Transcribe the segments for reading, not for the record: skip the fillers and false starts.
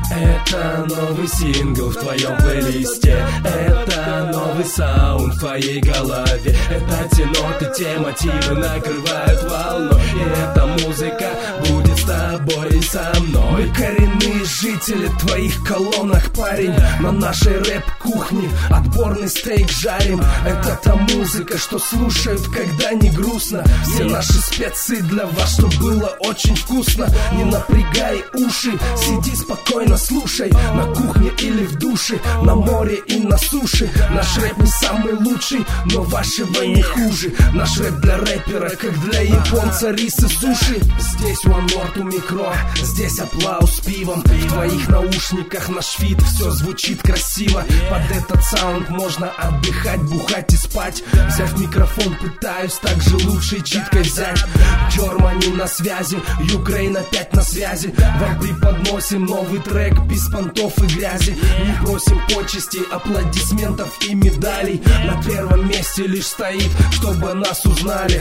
Это новый сингл в твоем плейлисте. Это новый саунд в твоей голове. Это те ноты, те мотивы накрывают волну. И эта музыка будет с тобой и со мной. Мы коренные жители твоих колонок, парень. На нашей рэп-кухне отборный стейк жарим. Это та музыка, что слушают, когда не грустно. Все наши специи для вас, что было очень вкусно. Не напрягай уши, сиди спокойно, слушай. На кухне или в душе, на море и на суше. Наш рэп не самый лучший, но вашего не хуже. Наш рэп для рэпера, как для японца рис и суши. Здесь one word у микро, здесь аплаус с пивом. В твоих наушниках наш фит, все звучит красиво. Под этот саунд можно отдыхать, бухать и спать. Взяв микрофон пытаюсь так же лучше и читкой взять. Germany на связи, Ukraine опять на связи. Вам преподносим новый трек без понтов и грязи. Не просим почестей, аплодисментов и медалей. На первом месте лишь стоит, чтобы нас узнали.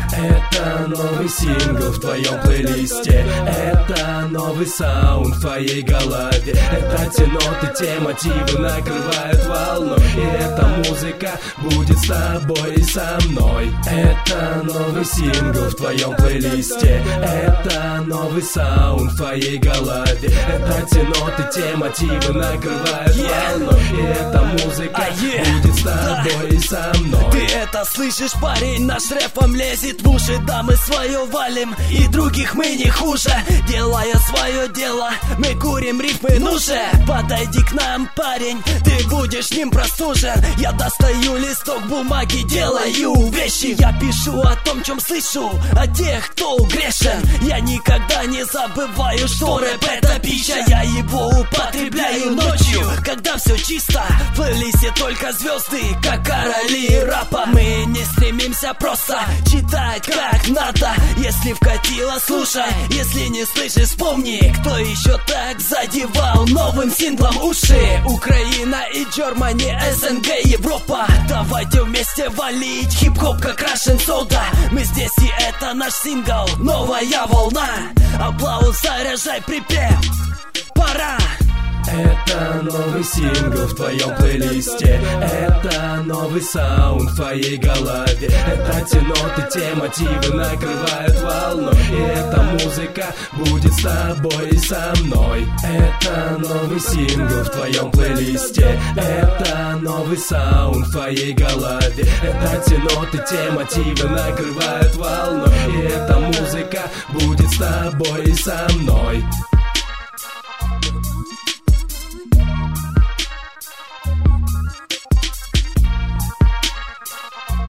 Это новый сингл в твоем плейлисте. Это новый саунд в твоей голове. Это те ноты, те мотивы накрывают волну. И эта музыка будет с тобой и со мной. Это новый сингл в твоем плейлисте. Это новый саунд в твоей голове. Это те ноты, те мотивы накрывают волну. И эта музыка будет с тобой и со мной. Ты это слышишь, парень? Наш рэп вам лезет в уши. Да, мы свое валим, и других мы не хуже. Делая свое дело, мы курим рифмы, ну же. Подойди к нам, парень, ты будешь ним прослужен. Я достаю листок бумаги, делаю вещи. Я пишу о том, чем слышу, о тех, кто грешен. Я никогда не забываю, что рэп это пища. Я его употребляю ночью, когда все чисто. В плейлисте только звезды, как короли рэпа. Мы не стремимся просто читать как надо. Если вкатило, слушай. Если не слышишь, вспомни, кто еще так задевал новым синглом уши. Украина и Germany, СНГ, Европа. Давайте вместе валить хип-хоп, как Russian Soda. Мы здесь, и это наш сингл, новая волна. Аплаус, заряжай припев, пора. Это новый сингл в твоем плейлисте. Это новый саунд в твоей голове. Это те ноты, те мотивы накрывают волну. И эта музыка будет с тобой и со мной. Это новый сингл в твоем плейлисте. Это новый саунд в твоей голове. Это те ноты, те мотивы накрывают волну. И эта музыка будет с тобой и со мной.